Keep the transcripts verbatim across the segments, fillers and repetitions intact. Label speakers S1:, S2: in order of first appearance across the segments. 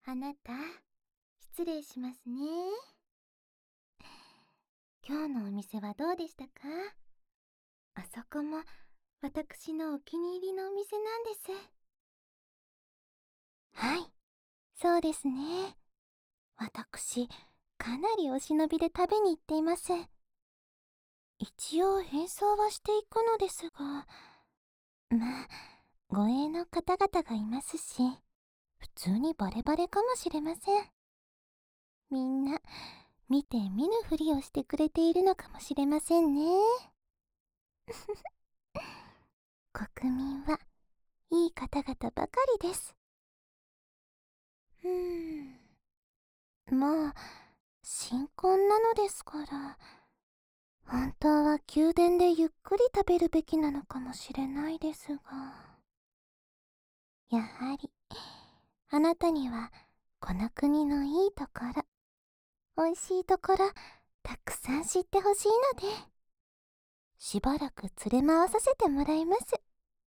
S1: あなた、失礼しますね。今日のお店はどうでしたか？あそこも私のお気に入りのお店なんです。はい、そうですね。私、かなりお忍びで食べに行っています。一応変装はしていくのですが、まあ、護衛の方々がいますし、普通にバレバレかもしれません。みんな、見て見ぬふりをしてくれているのかもしれませんね。国民はいい方々ばかりです。うーん、まあ、新婚なのですから、本当は宮殿でゆっくり食べるべきなのかもしれないですが、やはり、あなたにはこの国のいいところ、美味しいところ、たくさん知ってほしいので、しばらく連れ回させてもらいます。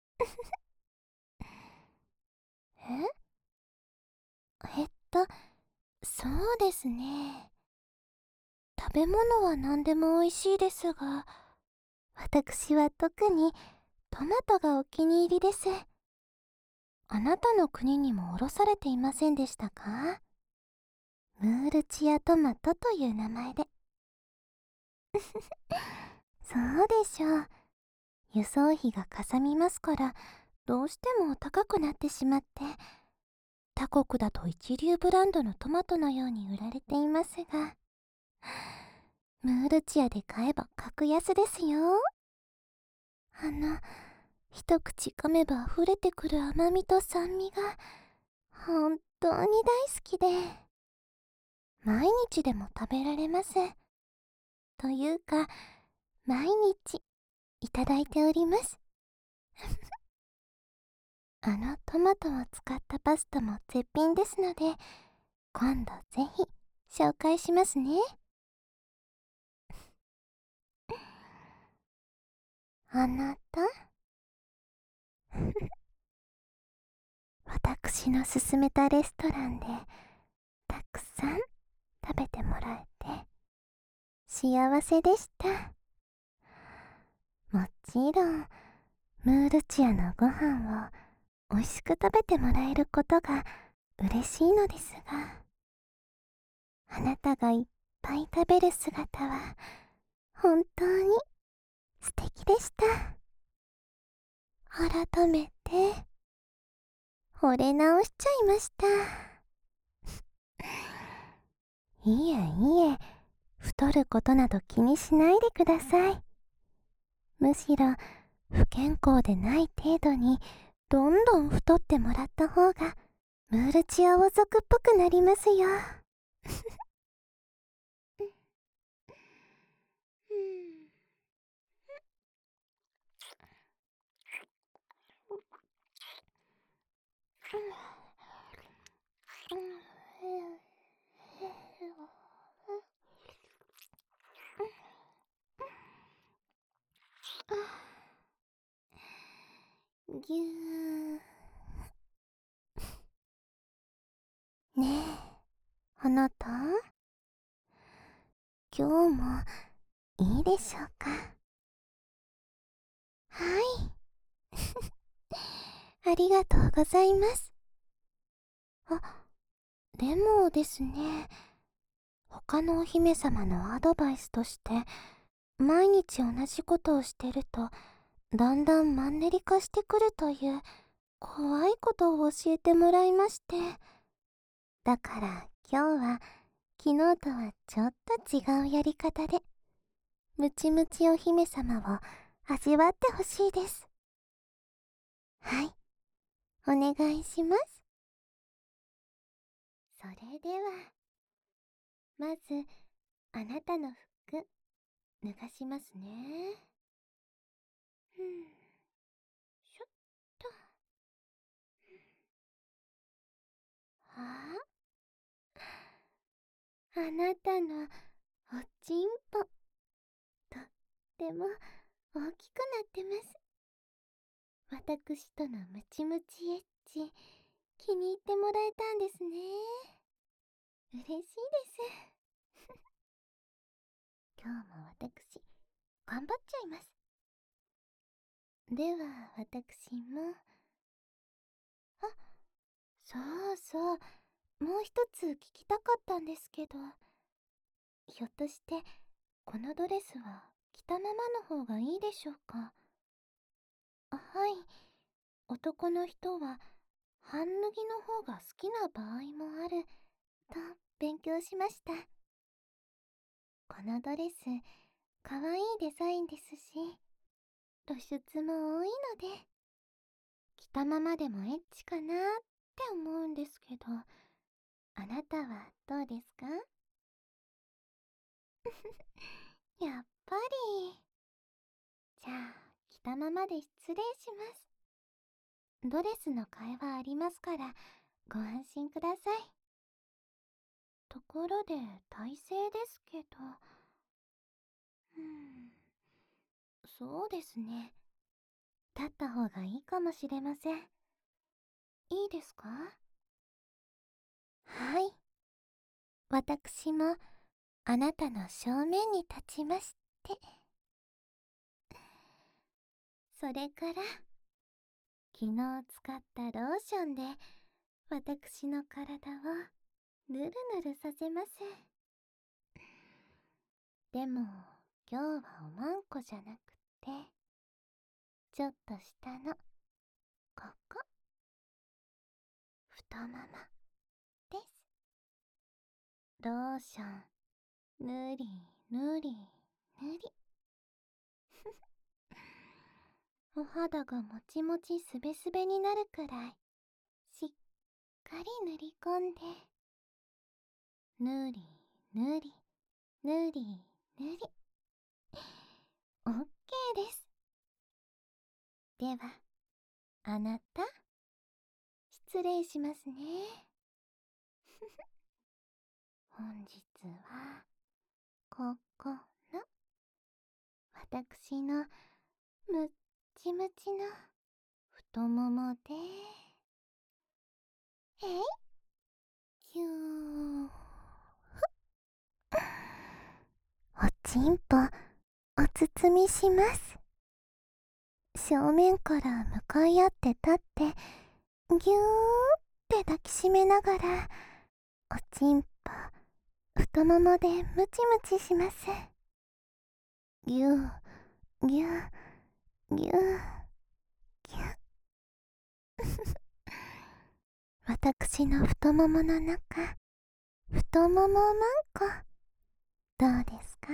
S1: ええっと、そうですね。食べ物は何でも美味しいですが、私は特にトマトがお気に入りです。あなたの国にも卸されていませんでしたか？ムールチアトマトという名前で。そうでしょう。輸送費がかさみますから、どうしても高くなってしまって、他国だと一流ブランドのトマトのように売られていますが、ムールチアで買えば格安ですよ。あの、一口噛めば溢れてくる甘みと酸味が本当に大好きで、毎日でも食べられます。というか、毎日いただいております。あのトマトを使ったパスタも絶品ですので、今度ぜひ紹介しますね。あなた私の勧めたレストランでたくさん食べてもらえて幸せでした。もちろんムールチアのご飯を美味しく食べてもらえることが嬉しいのですが、あなたがいっぱい食べる姿は本当に素敵でした。改めて惚れ直しちゃいました。いえいえ、太ることなど気にしないでください。むしろ不健康でない程度にどんどん太ってもらった方がムールチア王族っぽくなりますよ。ぎゅー。ねえ、あなた、今日もいいでしょうか？はい。ありがとうございます。あ、でもですね、他のお姫様のアドバイスとして、毎日同じことをしてると、だんだんマンネリ化してくるという怖いことを教えてもらいまして。だから今日は昨日とはちょっと違うやり方で、ムチムチお姫様を味わってほしいです。はい、お願いします。それでは、まず、あなたの服、脱がしますね。ふん、しょっと。ああ、あなたのおちんぽ、とっても大きくなってます。私とのムチムチエッチ、 気に入ってもらえたんですね。嬉しいです。今日も私、頑張っちゃいます。では、私も。あ、そうそう、もう一つ聞きたかったんですけど、ひょっとして、このドレスは着たままの方がいいでしょうか？あ、はい。男の人は半脱ぎの方が好きな場合もあると勉強しました。このドレス、かわいいデザインですし、露出も多いので、着たままでもエッチかなって思うんですけど、あなたはどうですか？やっぱり。じゃあ、着たままで失礼します。ドレスの替えはありますから、ご安心ください。ところで、体勢ですけど、うーん、そうですね。立った方がいいかもしれません。いいですか？はい。私も、あなたの正面に立ちまして。それから、昨日使ったローションで、私の体をぬるぬるさせます。でも、今日はおまんこじゃなくて、ちょっと下の、ここ、太もも、です。ローション、ぬりぬりぬり。お肌がもちもちすべすべになるくらい、しっかり塗り込んで、ぬりぬりぬりぬり。オッケーです。では、あなた、失礼しますね。本日は、ここの、私の、むっちむちの、太ももで、えいぎゅー。おちんぽ、お包みします。正面から向かい合って立って、ぎゅーって抱きしめながら、おちんぽ、太ももでムチムチします。ぎゅー、ぎゅー、ぎゅー、ぎゅー。私の太ももの中、太ももまんこ、どうですか？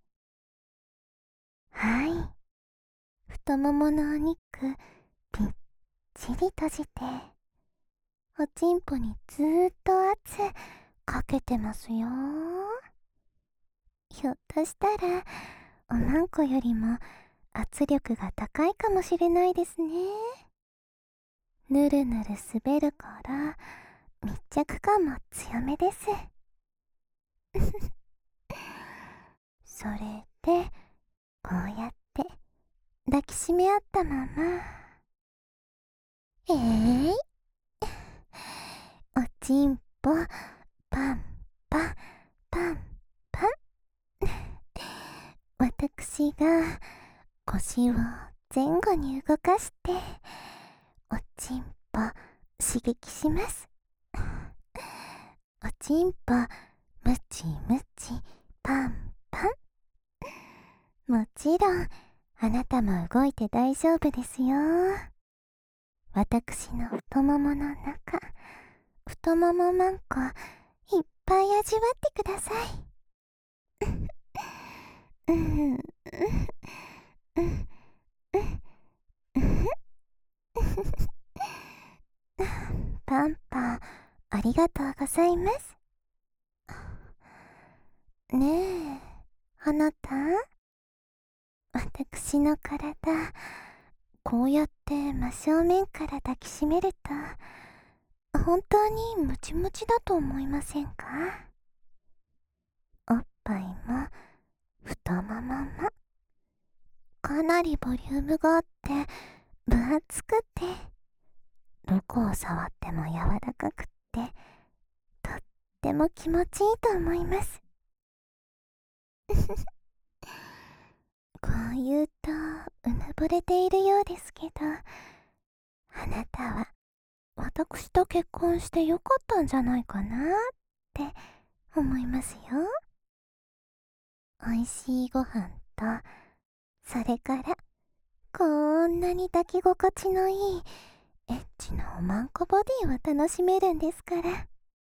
S1: はい。太もものお肉、ぴっちり閉じて、おちんぽにずーっと圧かけてますよ。ひょっとしたら、おまんこよりも圧力が高いかもしれないですね。ぬるぬる滑るから密着感も強めです。それで、こうやって抱きしめ合ったまま、えーい、おちんぽ、パンパン、パンパン。私が腰を前後に動かして、おちんぽ刺激します。おちんぽ、ムチムチ、パンパン。もちろん、あなたも動いて大丈夫ですよ。私の太ももの中、太ももまんこ、いっぱい味わってください。うん、うん、うん、うん、うん。パンパン、ありがとうございます。ねえ、あなた、私の体、こうやって真正面から抱きしめると、本当にムチムチだと思いませんか？おっぱいも、太ももも、かなりボリュームがあって、分厚くて、 どこを触っても柔らかくって、とっても気持ちいいと思います。こう言うとうぬぼれているようですけど、あなたは私と結婚してよかったんじゃないかなって思いますよ。おいしいご飯と、それからこんなに抱き心地のいいエッチなおまんこボディを楽しめるんですから。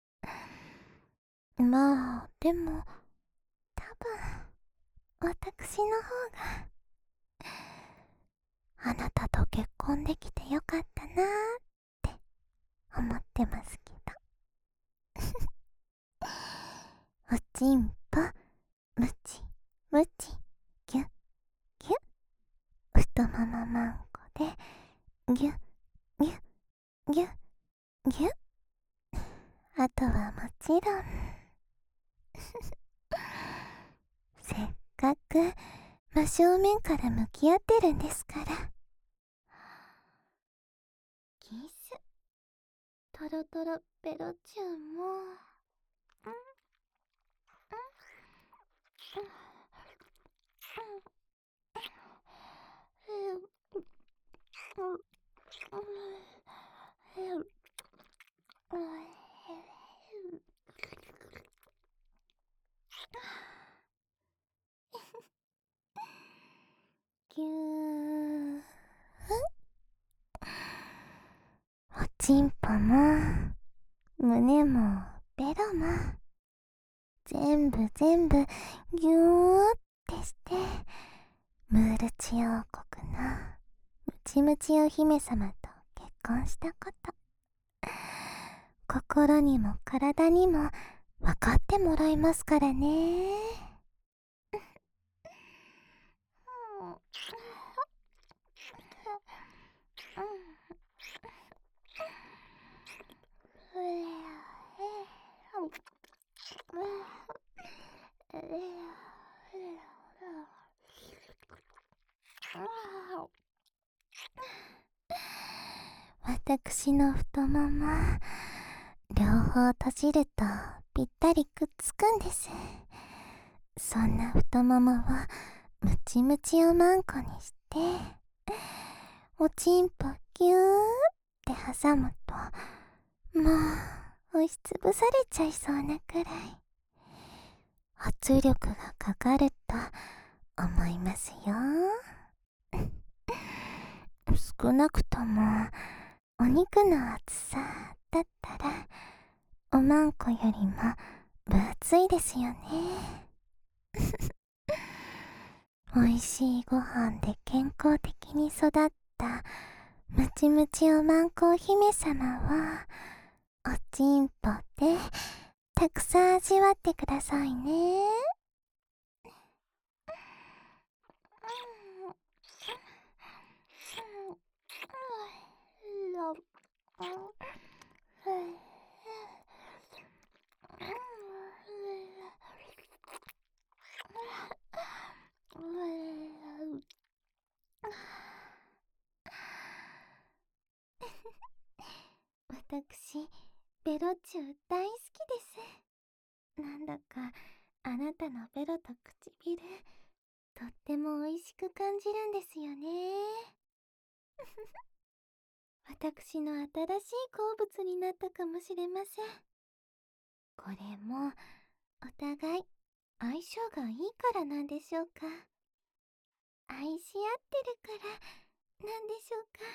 S1: まあでも多分私の方があなたと結婚できてよかったなーって思ってますけど。おちんぽむちむちぎゅぎゅ、太ももまんこでぎゅぎゅぎゅぎゅ、あとはもちろんせっかく真正面から向き合ってるんですから。キス、トロトロペロチューも、うんぎゅー、おちんぽも胸もベロも全部全部ぎゅーってして、ムールチ王国のムチムチお姫様と結婚したこと、心にも体にも分かってもらいますからね。私の太もも両方閉じるとぴったりくっつくんです。そんな太ももをムチムチおまんこにして、おちんぽぎゅーって挟むと、もう押しつぶされちゃいそうなくらい圧力がかかると思いますよ。少なくともお肉の厚さだったらおまんこよりも分厚いですよね。おいしいご飯で健康的に育ったムチムチおまんこお姫様はおちんぽでたくさん味わってくださいね。私、ベロチュー大好きです。なんだかあなたのベロと唇、とっても美味しく感じるんですよね。私の新しい好物になったかもしれません。これもお互い相性がいいからなんでしょうか。愛し合ってるからなんでしょうか。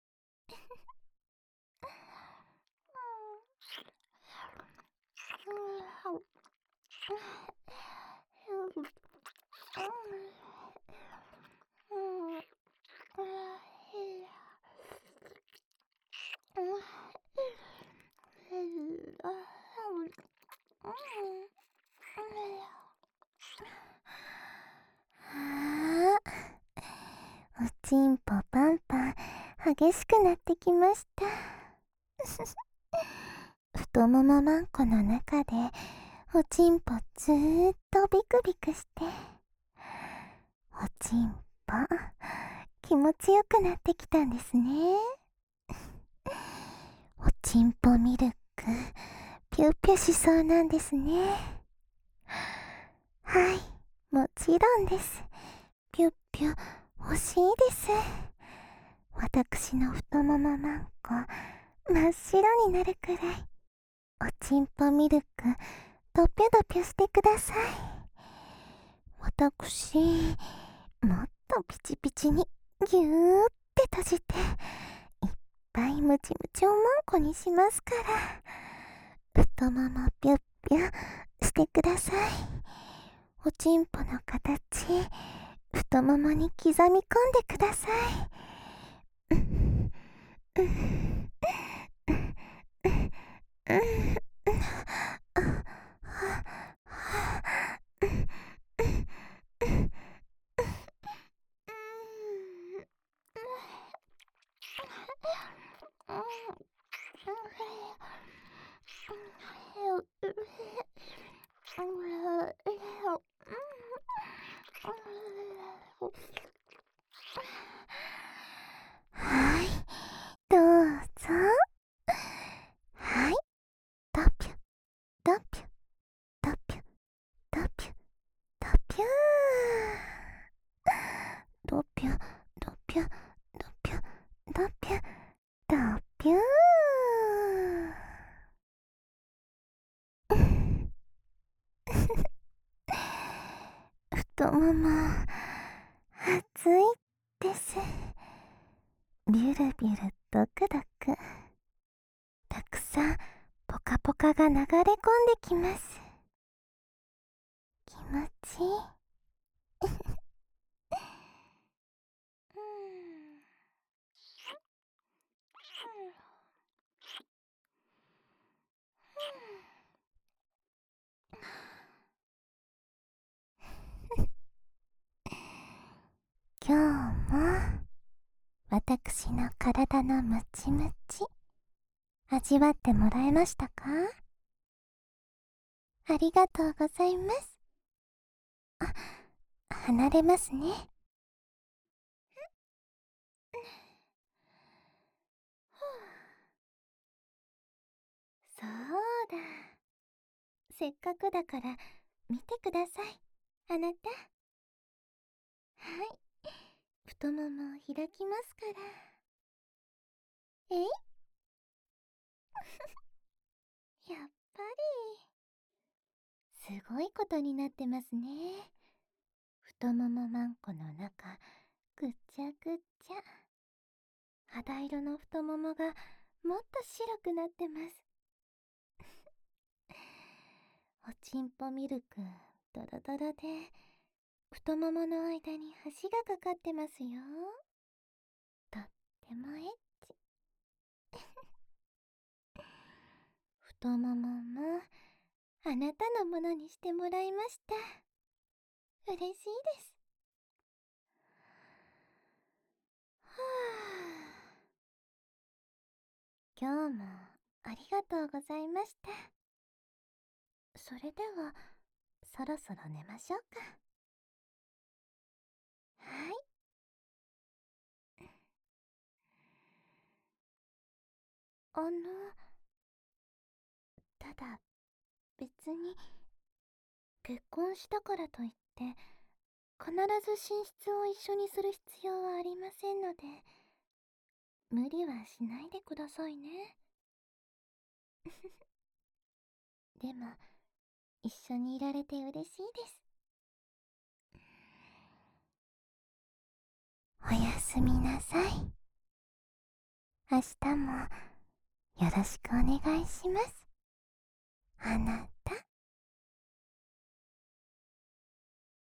S1: あー、おちんぽパンパン激しくなってきました。太ももまんこの中でおちんぽずーっとビクビクして、おちんぽ気持ちよくなってきたんですね。 ちんぽミルク、ぴゅっぴゅしそうなんですね。はい、もちろんです。ぴゅっぴゅ欲しいです。私の太ももマンコ、真っ白になるくらい、おちんぽミルク、ドピュドピュしてください。私、もっとピチピチにぎゅーって閉じて、いっぱいムチムチおまんこにしますから、太ももぴゅっぴゅしてください。おちんぽの形、太ももに刻み込んでください。うんうんうんはい、どうぞ。はい、ドピュ、ドピュ、ドピュ、ドピュ、ドピュー。ドピュ、ドピュ、ドピュ、ドピュ、ドピュー。太もも、暑いです。ビュルビュルドクドク。たくさんポカポカが流れ込んできます。気持ちいい。今日も私の体のムチムチ味わってもらえましたか？ありがとうございます。あ、離れますね。そうだ。せっかくだから見てください、あなた。はい、太ももを開きますから。えいやっぱり、すごいことになってますね。太ももマンコの中、ぐっちゃぐっちゃ。肌色の太ももがもっと白くなってます。おちんぽミルク、ドロドロで、太ももの間に橋がかかってますよ。とってもエッチ。太ももも、あなたのものにしてもらいました。嬉しいです。はあ、今日もありがとうございました。それでは、そろそろ寝ましょうか。はい。あの、ただ、別に、結婚したからといって、必ず寝室を一緒にする必要はありませんので、無理はしないでくださいね。でも、一緒にいられて嬉しいです。おやすみなさい。明日もよろしくお願いします。あな